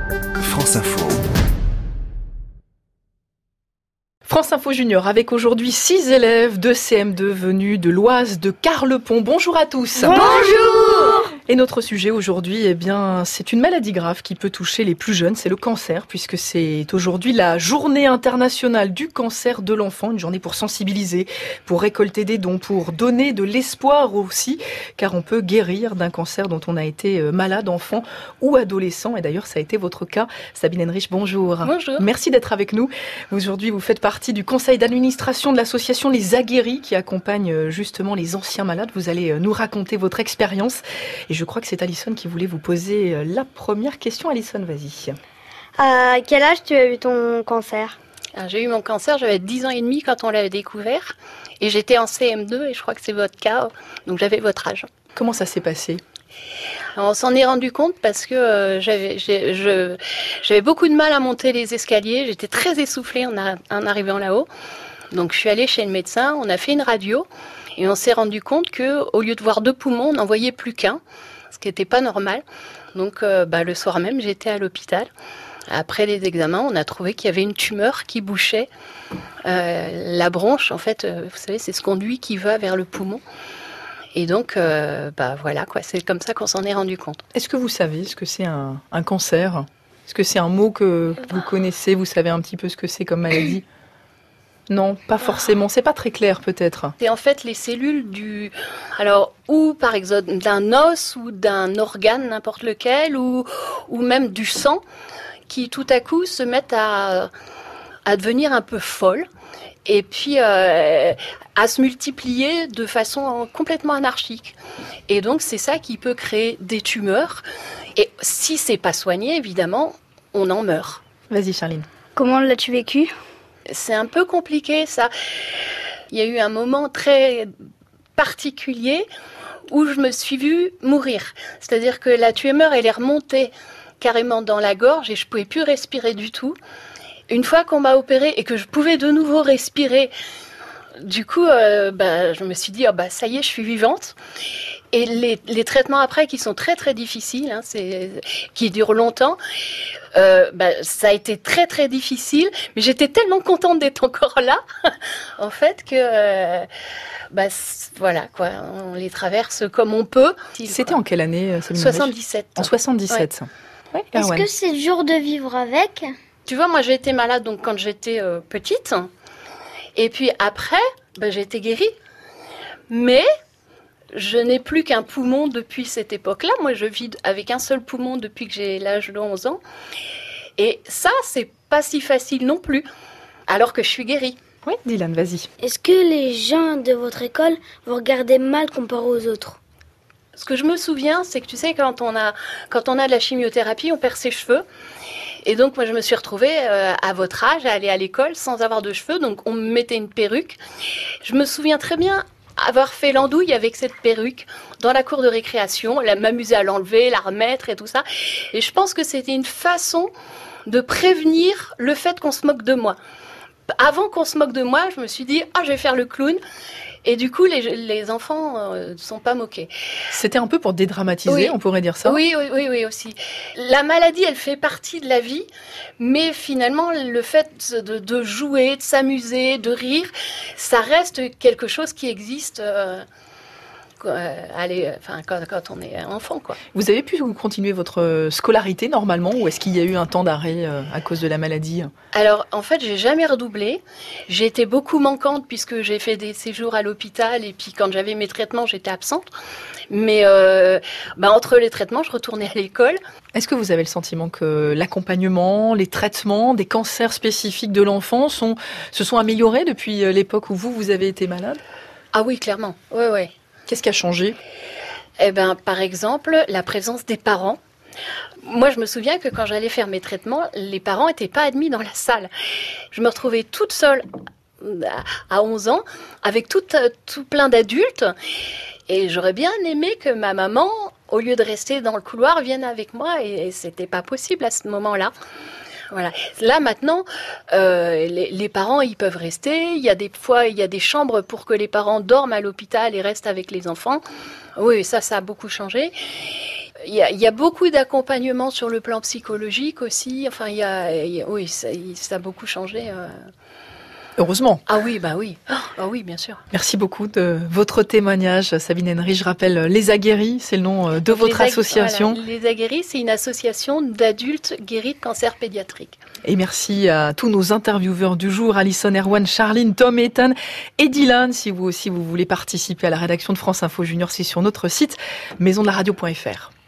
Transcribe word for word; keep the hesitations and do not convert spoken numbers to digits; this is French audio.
France Info. France Info Junior avec aujourd'hui six élèves de C M deux venus de l'Oise de Carlepont. Bonjour à tous. Bonjour. Et notre sujet aujourd'hui, eh bien, c'est une maladie grave qui peut toucher les plus jeunes, c'est le cancer, puisque c'est aujourd'hui la journée internationale du cancer de l'enfant, une journée pour sensibiliser, pour récolter des dons, pour donner de l'espoir aussi, car on peut guérir d'un cancer dont on a été malade enfant ou adolescent. Et d'ailleurs, ça a été votre cas. Sabine Henrich, bonjour. Bonjour. Merci d'être avec nous. Aujourd'hui, vous faites partie du conseil d'administration de l'association Les Aguerris qui accompagne justement les anciens malades. Vous allez nous raconter votre expérience. Et je crois que c'est Alison qui voulait vous poser la première question. Alison, vas-y. À quel âge tu as eu ton cancer ? Alors, j'ai eu mon cancer, j'avais dix ans et demi quand on l'avait découvert. Et j'étais en C M deux et je crois que c'est votre cas. Donc j'avais votre âge. Comment ça s'est passé ? Alors, on s'en est rendu compte parce que euh, j'avais, j'ai, je, j'avais beaucoup de mal à monter les escaliers. J'étais très essoufflée en, a, en arrivant là-haut. Donc je suis allée chez le médecin, on a fait une radio et on s'est rendu compte qu'au lieu de voir deux poumons, on n'en voyait plus qu'un, ce qui n'était pas normal. Donc euh, bah, le soir même, j'étais à l'hôpital. Après les examens, on a trouvé qu'il y avait une tumeur qui bouchait euh, la bronche. En fait, euh, vous savez, c'est ce conduit qui va vers le poumon. Et donc, euh, bah voilà, quoi, c'est comme ça qu'on s'en est rendu compte. Est-ce que vous savez ce que c'est un, un cancer ? Est-ce que c'est un mot que vous connaissez ? Vous savez un petit peu ce que c'est comme maladie ? Non, pas forcément. C'est pas très clair, peut-être. C'est en fait les cellules du, alors ou par exemple d'un os ou d'un organe n'importe lequel ou ou même du sang qui tout à coup se mettent à à devenir un peu folles et puis euh, à se multiplier de façon complètement anarchique. Et donc c'est ça qui peut créer des tumeurs. Et si c'est pas soigné, évidemment, on en meurt. Vas-y, Charline. Comment l'as-tu vécu ? C'est un peu compliqué, ça. Il y a eu un moment très particulier où je me suis vue mourir. C'est-à-dire que la tumeur, elle est remontée carrément dans la gorge et je ne pouvais plus respirer du tout. Une fois qu'on m'a opérée et que je pouvais de nouveau respirer, du coup, euh, bah, je me suis dit, oh, bah, ça y est, je suis vivante. Et les, les traitements après, qui sont très très difficiles, hein, c'est, qui durent longtemps, euh, bah, ça a été très très difficile, mais j'étais tellement contente d'être encore là, en fait, que euh, bah, voilà, quoi, on les traverse comme on peut. C'était en quelle année, Sabine ? soixante-dix-sept. En soixante-dix-sept. Ouais. Ouais, Est-ce Erwan. que c'est dur de vivre avec ? Tu vois, moi j'ai été malade donc quand j'étais euh, petite, et puis après, bah, j'ai été guérie, mais je n'ai plus qu'un poumon depuis cette époque-là. Moi, je vis avec un seul poumon depuis que j'ai l'âge de onze ans. Et ça, c'est pas si facile non plus, alors que je suis guérie. Oui, Dylan, vas-y. Est-ce que les gens de votre école vous regardaient mal comparé aux autres ? Ce que je me souviens, c'est que tu sais, quand on a, quand on a de la chimiothérapie, on perd ses cheveux. Et donc, moi, je me suis retrouvée euh, à votre âge à aller à l'école sans avoir de cheveux. Donc, on me mettait une perruque. Je me souviens très bien avoir fait l'andouille avec cette perruque dans la cour de récréation, la, m'amuser à l'enlever, la remettre et tout ça. Et je pense que c'était une façon de prévenir le fait qu'on se moque de moi. Avant qu'on se moque de moi, je me suis dit, ah, je vais faire le clown. Et du coup, les, les enfants ne euh, sont pas moqués. C'était un peu pour dédramatiser, oui. On pourrait dire ça. Oui, oui, oui, oui, aussi. La maladie, elle fait partie de la vie, mais finalement, le fait de, de jouer, de s'amuser, de rire, ça reste quelque chose qui existe euh, euh, allez, enfin, quand, quand on est enfant, quoi. Vous avez pu continuer votre scolarité normalement, ou est-ce qu'il y a eu un temps d'arrêt euh, à cause de la maladie ? Alors, en fait, j'ai jamais redoublé. J'ai été beaucoup manquante puisque j'ai fait des séjours à l'hôpital et puis quand j'avais mes traitements, j'étais absente. Mais euh, bah, entre les traitements, je retournais à l'école. Est-ce que vous avez le sentiment que l'accompagnement, les traitements des cancers spécifiques de l'enfant sont, se sont améliorés depuis l'époque où vous, vous avez été malade ? Ah oui, clairement. Oui, oui. Qu'est-ce qui a changé ? Eh ben, par exemple, la présence des parents. Moi, je me souviens que quand j'allais faire mes traitements, les parents n'étaient pas admis dans la salle. Je me retrouvais toute seule à onze ans, avec tout, tout plein d'adultes. Et j'aurais bien aimé que ma maman, au lieu de rester dans le couloir, vienne avec moi. Et, et c'était pas possible à ce moment-là. Voilà. Là maintenant, euh, les, les parents ils peuvent rester. Il y a des fois il y a des chambres pour que les parents dorment à l'hôpital et restent avec les enfants. Oui, ça ça a beaucoup changé. Il y a, il y a beaucoup d'accompagnement sur le plan psychologique aussi. Enfin, il y a, il y a oui, ça, ça a beaucoup changé. Euh... Heureusement. Ah oui, bah oui. Ah oui, bien sûr. Merci beaucoup de votre témoignage, Sabine Henry. Je rappelle, Les Aguerris, c'est le nom de Donc votre les association. Voilà, Les Aguerris, c'est une association d'adultes guéris de cancer pédiatrique. Et merci à tous nos intervieweurs du jour, Alison, Erwan, Charline, Tom, Ethan et Dylan. Si vous aussi vous voulez participer à la rédaction de France Info Junior, c'est sur notre site maison de la radio point f r.